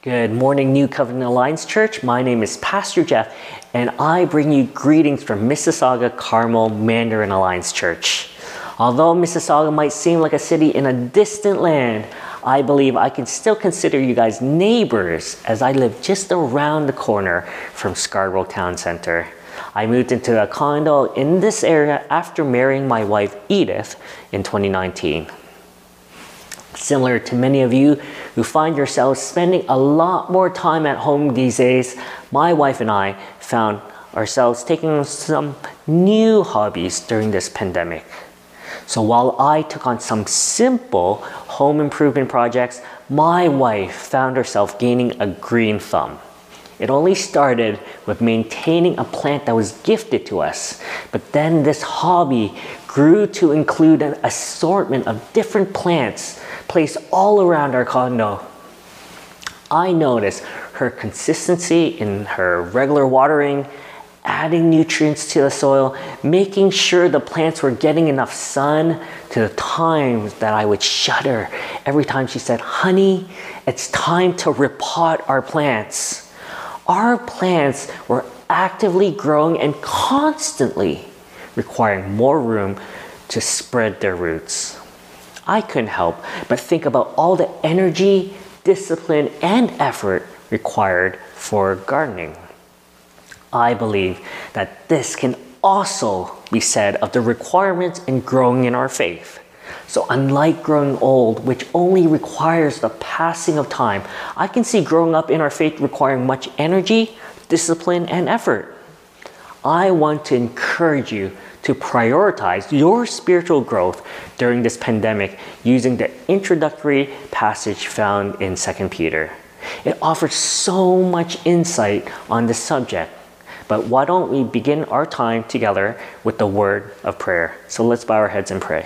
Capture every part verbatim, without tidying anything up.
Good morning, New Covenant Alliance Church. My name is Pastor Jeff, and I bring you greetings from Mississauga Carmel Mandarin Alliance Church. Although Mississauga might seem like a city in a distant land, I believe I can still consider you guys neighbors as I live just around the corner from Scarborough Town Center. I moved into a condo in this area after marrying my wife Edith in twenty nineteen. Similar to many of you who find yourselves spending a lot more time at home these days, my wife and I found ourselves taking on some new hobbies during this pandemic. So while I took on some simple home improvement projects, my wife found herself gaining a green thumb. It only started with maintaining a plant that was gifted to us, but then this hobby grew to include an assortment of different plants placed all around our condo. I noticed her consistency in her regular watering, adding nutrients to the soil, making sure the plants were getting enough sun, to the times that I would shudder every time she said, "Honey, it's time to repot our plants." Our plants were actively growing and constantly requiring more room to spread their roots. I couldn't help but think about all the energy, discipline, and effort required for gardening. I believe that this can also be said of the requirements in growing in our faith. So unlike growing old, which only requires the passing of time, I can see growing up in our faith requiring much energy, discipline, and effort. I want to encourage you to prioritize your spiritual growth during this pandemic using the introductory passage found in Second Peter. It offers so much insight on this subject. But why don't we begin our time together with the word of prayer? So let's bow our heads and pray.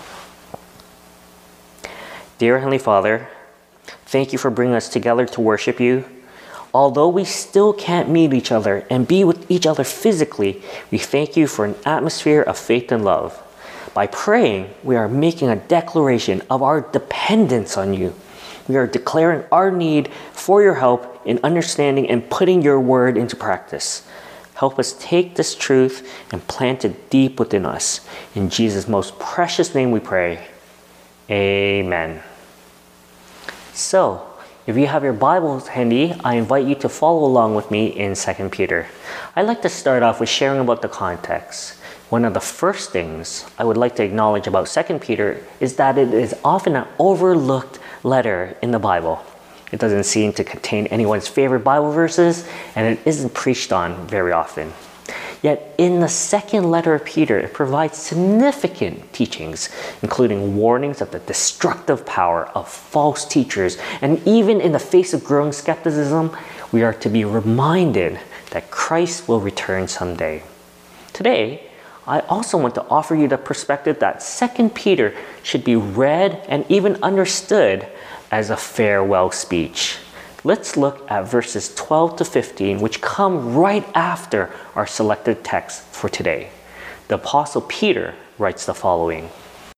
Dear Heavenly Father, thank you for bringing us together to worship you. Although we still can't meet each other and be with each other physically, we thank you for an atmosphere of faith and love. By praying, we are making a declaration of our dependence on you. We are declaring our need for your help in understanding and putting your word into practice. Help us take this truth and plant it deep within us. In Jesus' most precious name we pray. Amen. So, if you have your Bibles handy, I invite you to follow along with me in Second Peter. I'd like to start off with sharing about the context. One of the first things I would like to acknowledge about Second Peter is that it is often an overlooked letter in the Bible. It doesn't seem to contain anyone's favorite Bible verses, and it isn't preached on very often. Yet in the second letter of Peter, it provides significant teachings, including warnings of the destructive power of false teachers. And even in the face of growing skepticism, we are to be reminded that Christ will return someday. Today, I also want to offer you the perspective that Second Peter should be read and even understood as a farewell speech. Let's look at verses twelve to fifteen, which come right after our selected text for today. The Apostle Peter writes the following.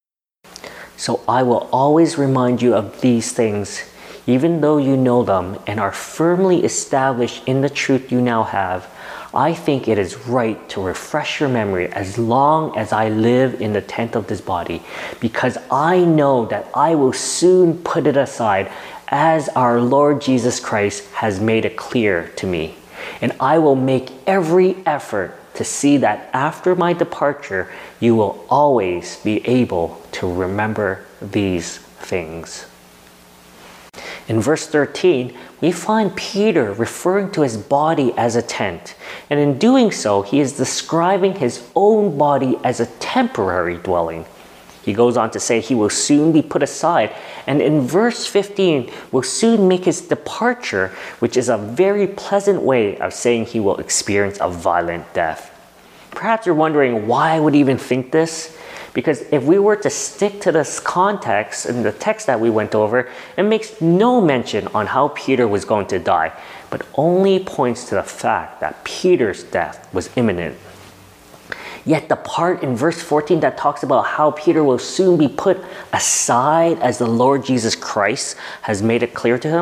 So I will always remind you of these things, even though you know them and are firmly established in the truth you now have. I think it is right to refresh your memory as long as I live in the tent of this body, because I know that I will soon put it aside, as our Lord Jesus Christ has made it clear to me. And I will make every effort to see that after my departure, you will always be able to remember these things. In verse thirteen, we find Peter referring to his body as a tent. And in doing so, he is describing his own body as a temporary dwelling. He goes on to say he will soon be put aside. And in verse fifteen, will soon make his departure, which is a very pleasant way of saying he will experience a violent death. Perhaps you're wondering why I would even think this? Because if we were to stick to this context in the text that we went over, it makes no mention on how Peter was going to die, but only points to the fact that Peter's death was imminent. Yet the part in verse fourteen that talks about how Peter will soon be put aside as the Lord Jesus Christ has made it clear to him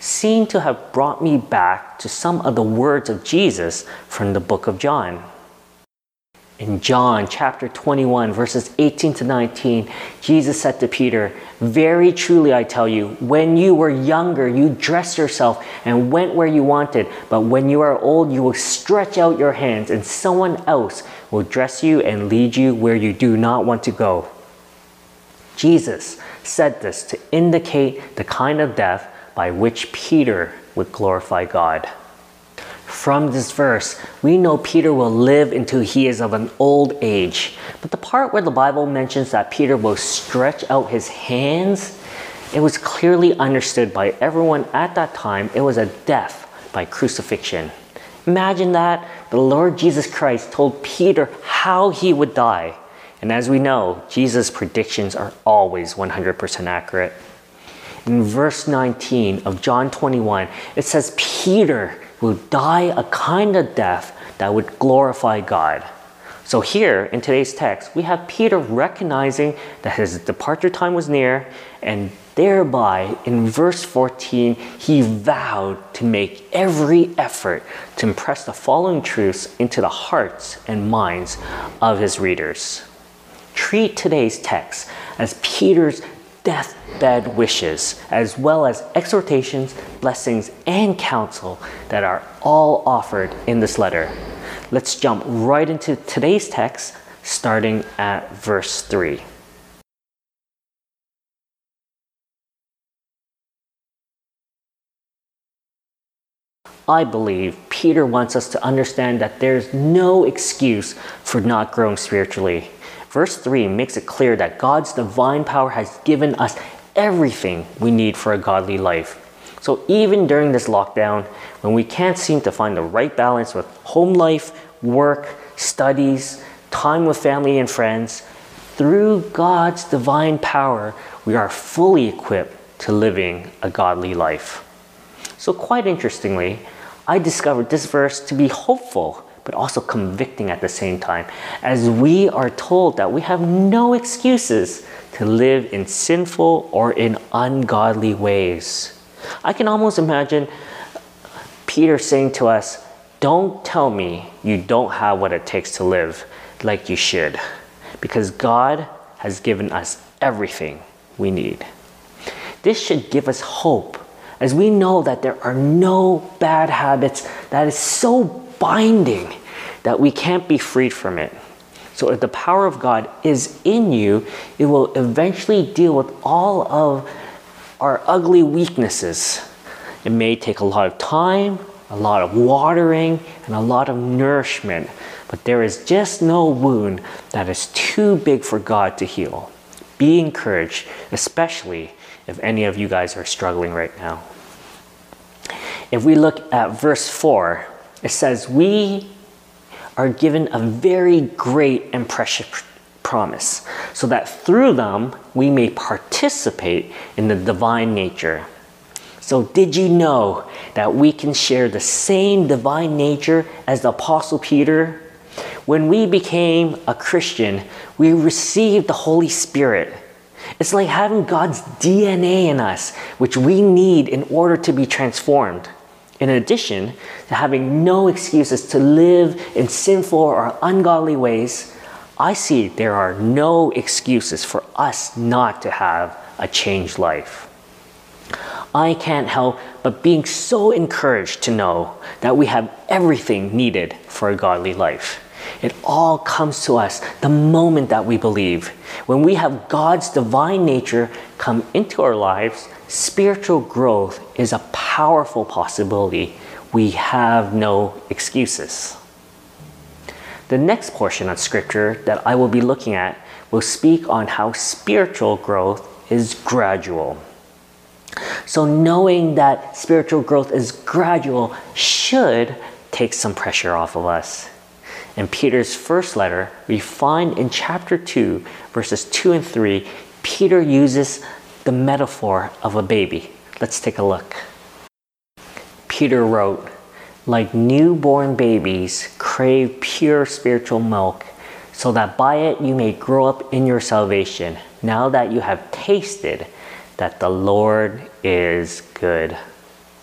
seem to have brought me back to some of the words of Jesus from the book of John. In John chapter twenty-one, verses eighteen to nineteen, Jesus said to Peter, "Very truly I tell you, when you were younger, you dressed yourself and went where you wanted. But when you are old, you will stretch out your hands, and someone else will dress you and lead you where you do not want to go." Jesus said this to indicate the kind of death by which Peter would glorify God. From this verse, we know Peter will live until he is of an old age. But the part where the Bible mentions that Peter will stretch out his hands, it was clearly understood by everyone at that time it was a death by crucifixion. Imagine that the Lord Jesus Christ told Peter how he would die. And as we know, Jesus' predictions are always one hundred percent accurate. In verse nineteen of John twenty-one, it says Peter will die a kind of death that would glorify God. So here in today's text, we have Peter recognizing that his departure time was near, and thereby in verse fourteen, he vowed to make every effort to impress the following truths into the hearts and minds of his readers. Treat today's text as Peter's deathbed wishes, as well as exhortations, blessings, and counsel that are all offered in this letter. Let's jump right into today's text, starting at verse three. I believe Peter wants us to understand that there's no excuse for not growing spiritually. Verse three makes it clear that God's divine power has given us everything we need for a godly life. So even during this lockdown, when we can't seem to find the right balance with home life, work, studies, time with family and friends, through God's divine power, we are fully equipped to living a godly life. So quite interestingly, I discovered this verse to be hopeful, but also convicting at the same time, as we are told that we have no excuses to live in sinful or in ungodly ways. I can almost imagine Peter saying to us, "Don't tell me you don't have what it takes to live like you should, because God has given us everything we need." This should give us hope, as we know that there are no bad habits that is so binding that we can't be freed from it. So if the power of God is in you, it will eventually deal with all of our ugly weaknesses. It may take a lot of time, a lot of watering, and a lot of nourishment, but there is just no wound that is too big for God to heal. Be encouraged, especially if any of you guys are struggling right now. If we look at verse four, it says, "We are given a very great and precious promise, so that through them we may participate in the divine nature." So did you know that we can share the same divine nature as the Apostle Peter? When we became a Christian, we received the Holy Spirit. It's like having God's D N A in us, which we need in order to be transformed. In addition to having no excuses to live in sinful or ungodly ways, I see there are no excuses for us not to have a changed life. I can't help but being so encouraged to know that we have everything needed for a godly life. It all comes to us the moment that we believe. When we have God's divine nature come into our lives, spiritual growth is a powerful possibility. We have no excuses. The next portion of scripture that I will be looking at will speak on how spiritual growth is gradual. So knowing that spiritual growth is gradual should take some pressure off of us. In Peter's first letter, we find in chapter two, verses two and three, Peter uses the metaphor of a baby. Let's take a look. Peter wrote, "Like newborn babies, crave pure spiritual milk, so that by it you may grow up in your salvation, now that you have tasted that the Lord is good."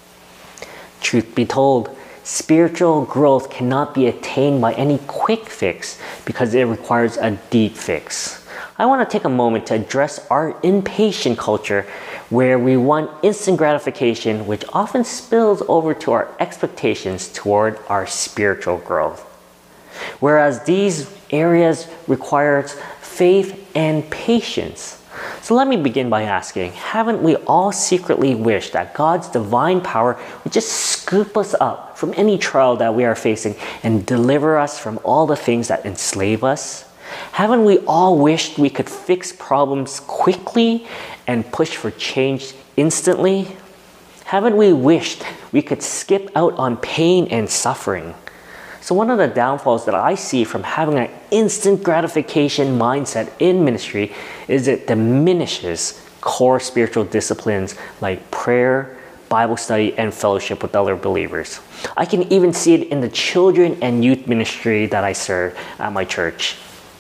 Truth be told, spiritual growth cannot be attained by any quick fix because it requires a deep fix. I want to take a moment to address our impatient culture where we want instant gratification, which often spills over to our expectations toward our spiritual growth. Whereas these areas require faith and patience. So let me begin by asking, haven't we all secretly wished that God's divine power would just scoop us up from any trial that we are facing and deliver us from all the things that enslave us? Haven't we all wished we could fix problems quickly and push for change instantly? Haven't we wished we could skip out on pain and suffering? So one of the downfalls that I see from having an instant gratification mindset in ministry is it diminishes core spiritual disciplines like prayer, Bible study, and fellowship with other believers. I can even see it in the children and youth ministry that I serve at my church.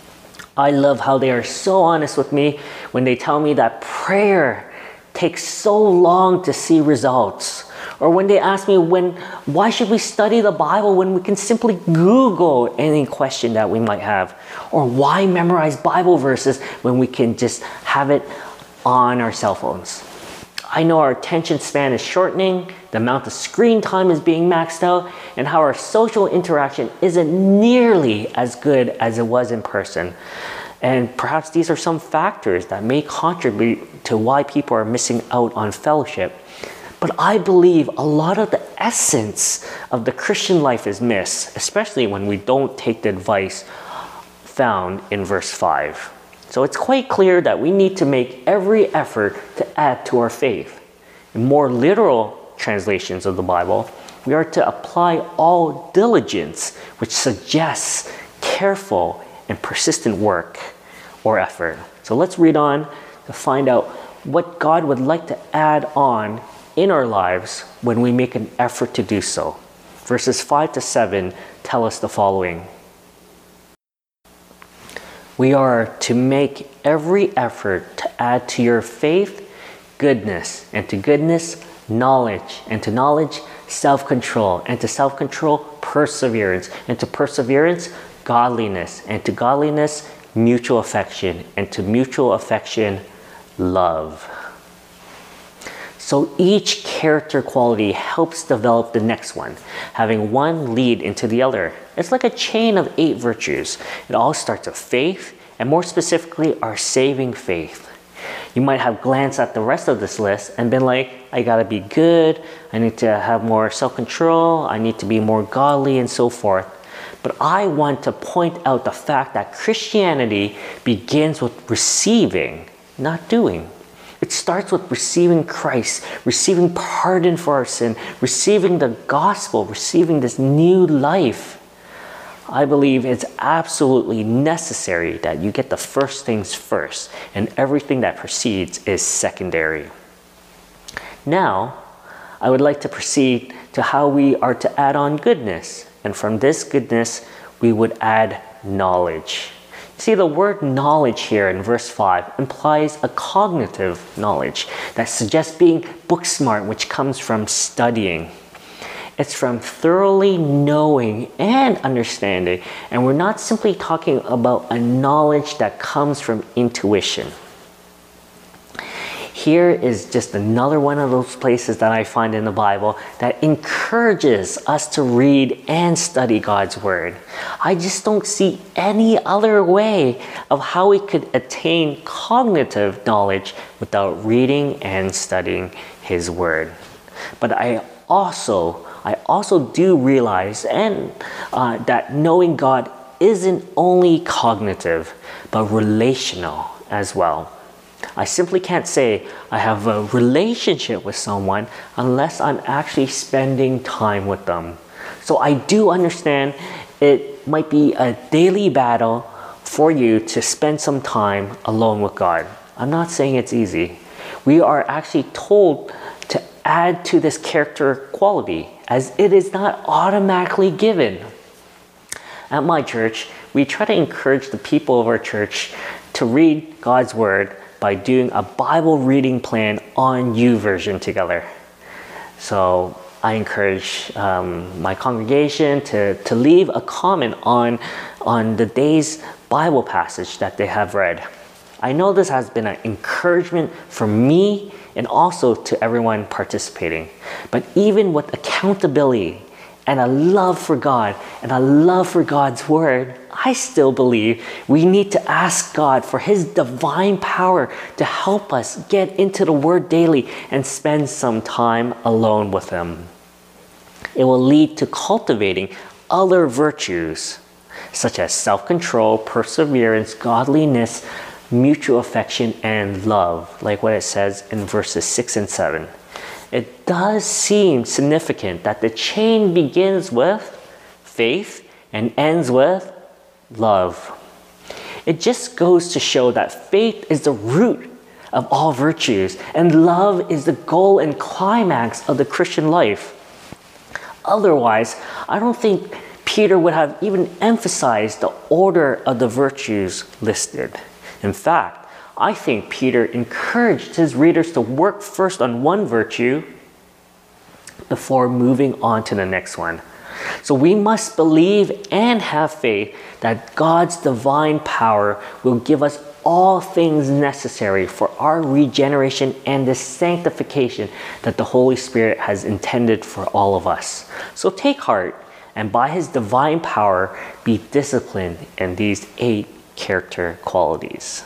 I love how they are so honest with me when they tell me that prayer takes so long to see results. Or when they ask me, when, why should we study the Bible when we can simply Google any question that we might have? Or why memorize Bible verses when we can just have it on our cell phones? I know our attention span is shortening, the amount of screen time is being maxed out, and how our social interaction isn't nearly as good as it was in person. And perhaps these are some factors that may contribute to why people are missing out on fellowship. But I believe a lot of the essence of the Christian life is missed, especially when we don't take the advice found in verse five. So it's quite clear that we need to make every effort to add to our faith. In more literal translations of the Bible, we are to apply all diligence, which suggests careful and persistent work or effort. So let's read on to find out what God would like to add on in our lives when we make an effort to do so. Verses five to seven tell us the following. We are to make every effort to add to your faith goodness, and to goodness knowledge, and to knowledge self-control, and to self-control perseverance, and to perseverance godliness, and to godliness mutual affection, and to mutual affection love. So each character quality helps develop the next one, having one lead into the other. It's like a chain of eight virtues. It all starts with faith, and more specifically, our saving faith. You might have glanced at the rest of this list and been like, I gotta be good, I need to have more self-control, I need to be more godly, and so forth. But I want to point out the fact that Christianity begins with receiving, not doing. It starts with receiving Christ, receiving pardon for our sin, receiving the gospel, receiving this new life. I believe it's absolutely necessary that you get the first things first, and everything that precedes is secondary. Now, I would like to proceed to how we are to add on goodness, and from this goodness, we would add knowledge. See, the word knowledge here in verse five implies a cognitive knowledge that suggests being book smart, which comes from studying. It's from thoroughly knowing and understanding, and we're not simply talking about a knowledge that comes from intuition. Here is just another one of those places that I find in the Bible that encourages us to read and study God's Word. I just don't see any other way of how we could attain cognitive knowledge without reading and studying His Word. But I also, I also do realize and uh, that knowing God isn't only cognitive, but relational as well. I simply can't say I have a relationship with someone unless I'm actually spending time with them. So I do understand it might be a daily battle for you to spend some time alone with God. I'm not saying it's easy. We are actually told to add to this character quality, as it is not automatically given. At my church, we try to encourage the people of our church to read God's Word by doing a Bible reading plan on YouVersion together. So I encourage um, my congregation to, to leave a comment on, on the day's Bible passage that they have read. I know this has been an encouragement for me and also to everyone participating. But even with accountability and a love for God and a love for God's Word, I still believe we need to ask God for His divine power to help us get into the Word daily and spend some time alone with Him. It will lead to cultivating other virtues such as self-control, perseverance, godliness, mutual affection, and love, like what it says in verses six and seven. It does seem significant that the chain begins with faith and ends with love. It just goes to show that faith is the root of all virtues, and love is the goal and climax of the Christian life. Otherwise, I don't think Peter would have even emphasized the order of the virtues listed. In fact, I think Peter encouraged his readers to work first on one virtue before moving on to the next one. So we must believe and have faith that God's divine power will give us all things necessary for our regeneration and the sanctification that the Holy Spirit has intended for all of us. So take heart, and by His divine power, be disciplined in these eight character qualities.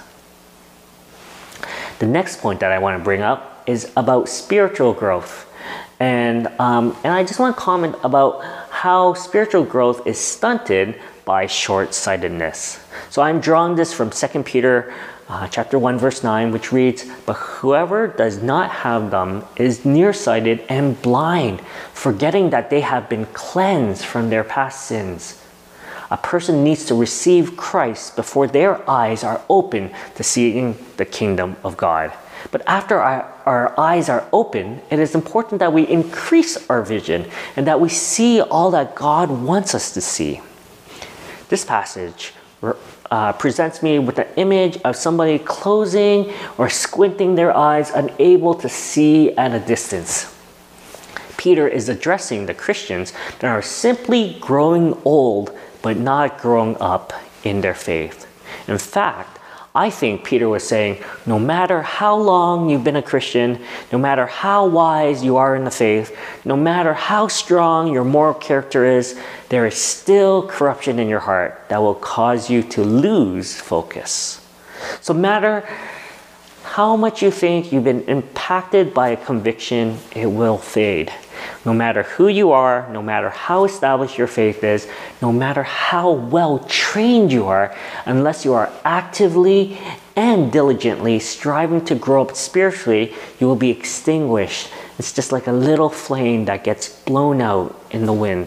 The next point that I want to bring up is about spiritual growth. And, um, and I just want to comment about how spiritual growth is stunted by short-sightedness. So I'm drawing this from Second Peter uh, chapter one, verse nine, which reads, "But whoever does not have them is nearsighted and blind, forgetting that they have been cleansed from their past sins." A person needs to receive Christ before their eyes are open to seeing the kingdom of God. But after our, our eyes are open, it is important that we increase our vision and that we see all that God wants us to see. This passage uh, presents me with an image of somebody closing or squinting their eyes, unable to see at a distance. Peter is addressing the Christians that are simply growing old but not growing up in their faith. In fact, I think Peter was saying, no matter how long you've been a Christian, no matter how wise you are in the faith, no matter how strong your moral character is, there is still corruption in your heart that will cause you to lose focus. So no matter how much you think you've been impacted by a conviction, it will fade. No matter who you are, no matter how established your faith is, no matter how well trained you are, unless you are actively and diligently striving to grow up spiritually, you will be extinguished. It's just like a little flame that gets blown out in the wind.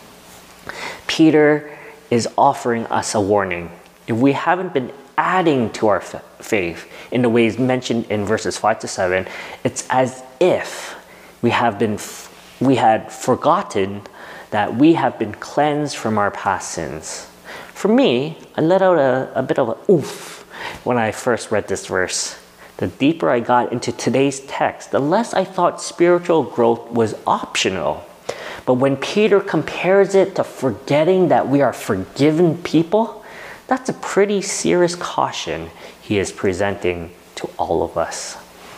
Peter is offering us a warning. If we haven't been adding to our faith in the ways mentioned in verses five to seven, it's as if we have been we had forgotten that we have been cleansed from our past sins. For me, I let out a, a bit of a oof when I first read this verse. The deeper I got into today's text, the less I thought spiritual growth was optional. But when Peter compares it to forgetting that we are forgiven people, that's a pretty serious caution he is presenting to all of us.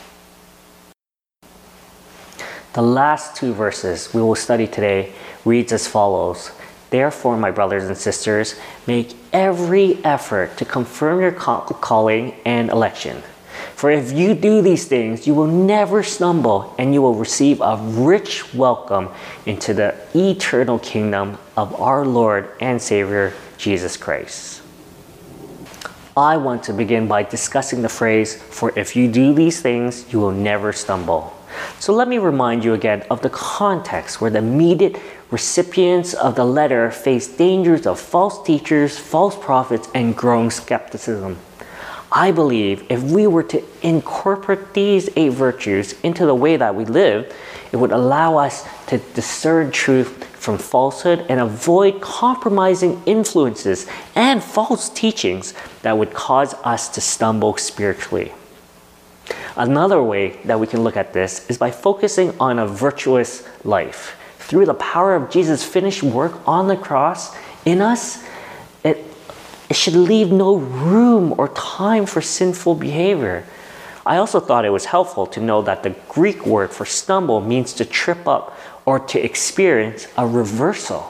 The last two verses we will study today reads as follows. Therefore, my brothers and sisters, make every effort to confirm your calling and election. For if you do these things, you will never stumble, and you will receive a rich welcome into the eternal kingdom of our Lord and Savior, Jesus Christ. I want to begin by discussing the phrase, for if you do these things, you will never stumble. So let me remind you again of the context where the immediate recipients of the letter faced dangers of false teachers, false prophets, and growing skepticism. I believe if we were to incorporate these eight virtues into the way that we live, it would allow us to discern truth from falsehood and avoid compromising influences and false teachings that would cause us to stumble spiritually. Another way that we can look at this is by focusing on a virtuous life. Through the power of Jesus' finished work on the cross in us, it, it should leave no room or time for sinful behavior. I also thought it was helpful to know that the Greek word for stumble means to trip up or to experience a reversal.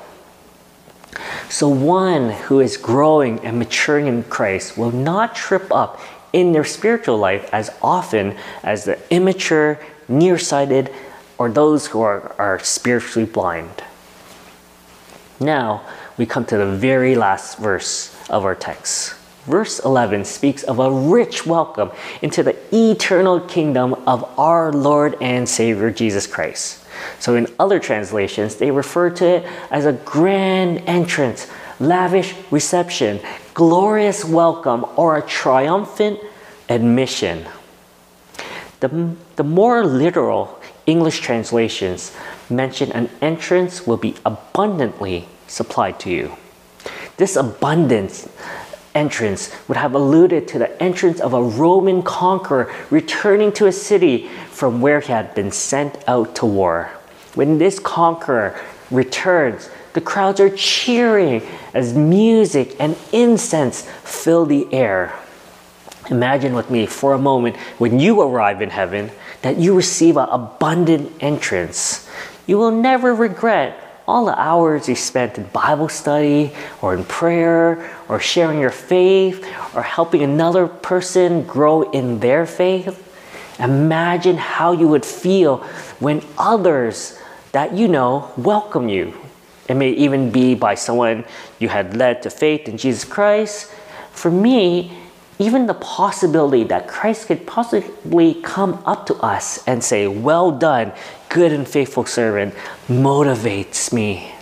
So one who is growing and maturing in Christ will not trip up in their spiritual life as often as the immature, nearsighted, or those who are, are spiritually blind. Now, we come to the very last verse of our text. Verse eleven speaks of a rich welcome into the eternal kingdom of our Lord and Savior Jesus Christ. So in other translations, they refer to it as a grand entrance, lavish reception, glorious welcome, or a triumphant admission. The, the more literal English translations mention an entrance will be abundantly supplied to you. This abundance entrance would have alluded to the entrance of a Roman conqueror returning to a city from where he had been sent out to war. When this conqueror returns, the crowds are cheering as music and incense fill the air. Imagine with me for a moment when you arrive in heaven that you receive an abundant entrance. You will never regret all the hours you spent in Bible study or in prayer or sharing your faith or helping another person grow in their faith. Imagine how you would feel when others that you know welcome you. It may even be by someone you had led to faith in Jesus Christ. For me, even the possibility that Christ could possibly come up to us and say, "Well done, good and faithful servant," motivates me.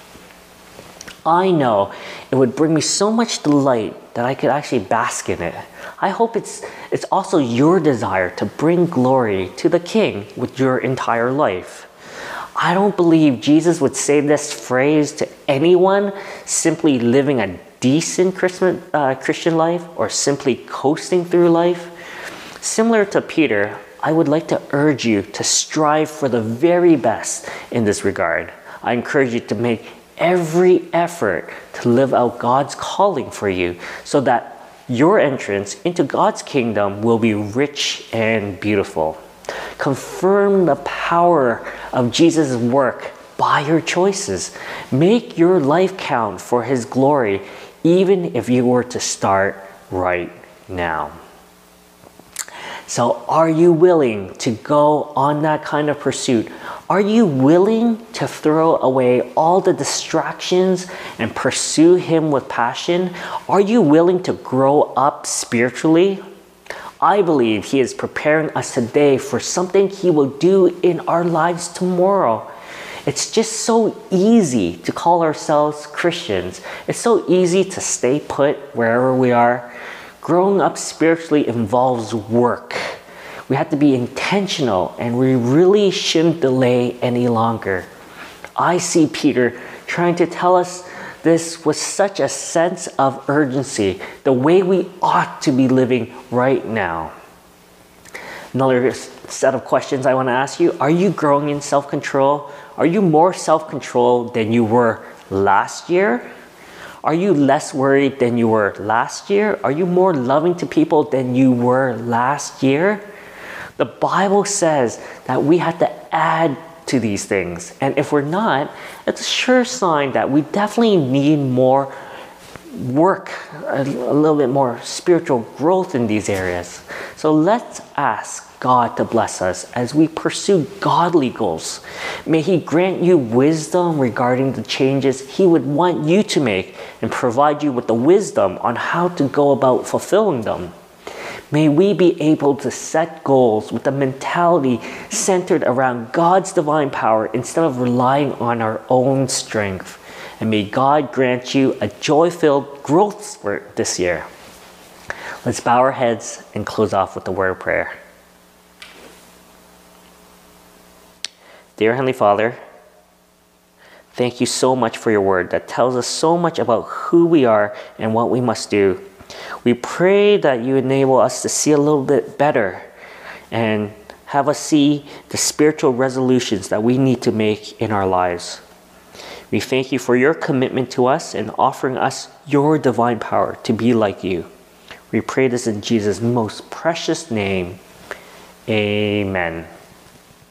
I know it would bring me so much delight that I could actually bask in it. I hope it's, it's also your desire to bring glory to the King with your entire life. I don't believe Jesus would say this phrase to anyone simply living a decent Christian, uh, Christian life or simply coasting through life. Similar to Peter, I would like to urge you to strive for the very best in this regard. I encourage you to make every effort to live out God's calling for you so that your entrance into God's kingdom will be rich and beautiful. Confirm the power of Jesus' work by your choices. Make your life count for His glory, even if you were to start right now. So are you willing to go on that kind of pursuit? Are you willing to throw away all the distractions and pursue Him with passion? Are you willing to grow up spiritually? I believe He is preparing us today for something He will do in our lives tomorrow. It's just so easy to call ourselves Christians. It's so easy to stay put wherever we are. Growing up spiritually involves work. We have to be intentional, and we really shouldn't delay any longer. I see Peter trying to tell us this with such a sense of urgency, the way we ought to be living right now. Another set of questions I want to ask you: are you growing in self-control? Are you more self-controlled than you were last year? Are you less worried than you were last year? Are you more loving to people than you were last year? The Bible says that we have to add to these things. And if we're not, it's a sure sign that we definitely need more work, a, a little bit more spiritual growth in these areas. So let's ask God to bless us as we pursue godly goals. May He grant you wisdom regarding the changes He would want you to make and provide you with the wisdom on how to go about fulfilling them. May we be able to set goals with a mentality centered around God's divine power instead of relying on our own strength. And may God grant you a joy-filled growth spurt this year. Let's bow our heads and close off with a word of prayer. Dear Heavenly Father, thank you so much for your word that tells us so much about who we are and what we must do. We pray that you enable us to see a little bit better and have us see the spiritual resolutions that we need to make in our lives. We thank you for your commitment to us and offering us your divine power to be like you. We pray this in Jesus' most precious name. Amen.